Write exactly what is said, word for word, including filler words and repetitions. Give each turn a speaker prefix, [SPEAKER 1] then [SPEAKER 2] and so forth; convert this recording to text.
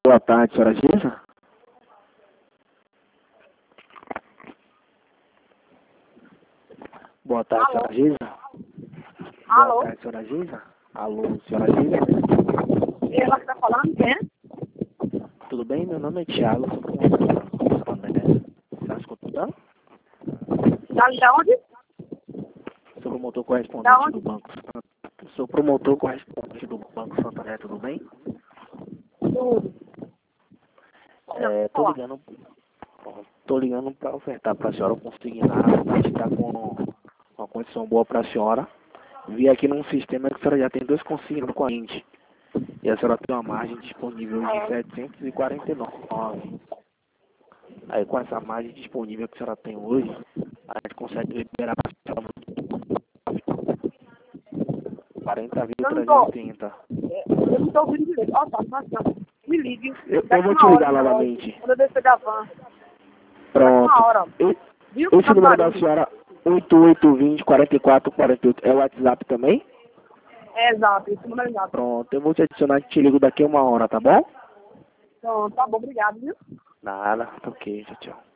[SPEAKER 1] Boa tarde, senhora Giza. Boa tarde,
[SPEAKER 2] Alô?
[SPEAKER 1] senhora Giza.
[SPEAKER 2] Alô?
[SPEAKER 1] Boa tarde, senhora Giza. Alô, senhora Giza.
[SPEAKER 2] Ela que está falando, quem é?
[SPEAKER 1] Tudo bem? Meu nome é Thiago, sou promotor correspondente. Está escutando?
[SPEAKER 2] Da, da onde?
[SPEAKER 1] Sou promotor
[SPEAKER 2] Da
[SPEAKER 1] correspondente
[SPEAKER 2] onde?
[SPEAKER 1] do Banco Santander. Sou promotor correspondente do Banco Santander, tudo bem?
[SPEAKER 2] Tudo.
[SPEAKER 1] É, tô ligando, tô ligando para ofertar para a senhora um consignado. A gente está com uma condição boa para a senhora. Vi aqui num sistema que a senhora já tem dois consignados com a gente. E a senhora tem uma margem disponível de setecentos e quarenta e nove. Aí com essa margem disponível que a senhora tem hoje, a gente consegue liberar para a senhora quarenta mil
[SPEAKER 2] Eu não
[SPEAKER 1] trezentos e
[SPEAKER 2] tô.
[SPEAKER 1] oitenta.
[SPEAKER 2] Eu não estou ouvindo direito. Ó, tá, tá, tá. Me ligue.
[SPEAKER 1] Eu,
[SPEAKER 2] Daqui
[SPEAKER 1] eu vou
[SPEAKER 2] uma
[SPEAKER 1] te
[SPEAKER 2] hora,
[SPEAKER 1] ligar
[SPEAKER 2] não.
[SPEAKER 1] novamente.
[SPEAKER 2] Quando eu descer da van. Daqui
[SPEAKER 1] Pronto.
[SPEAKER 2] uma hora.
[SPEAKER 1] Eu-
[SPEAKER 2] Viu?
[SPEAKER 1] Esse
[SPEAKER 2] Tá
[SPEAKER 1] número da
[SPEAKER 2] barulho.
[SPEAKER 1] senhora, oito oito dois zero, quatro quatro quatro oito, é o WhatsApp também?
[SPEAKER 2] É exato, isso não é exato.
[SPEAKER 1] Pronto, eu vou te adicionar e te ligo daqui a uma hora, tá bom?
[SPEAKER 2] Então, tá bom, obrigado, viu?
[SPEAKER 1] Nada, ok, tchau, tchau.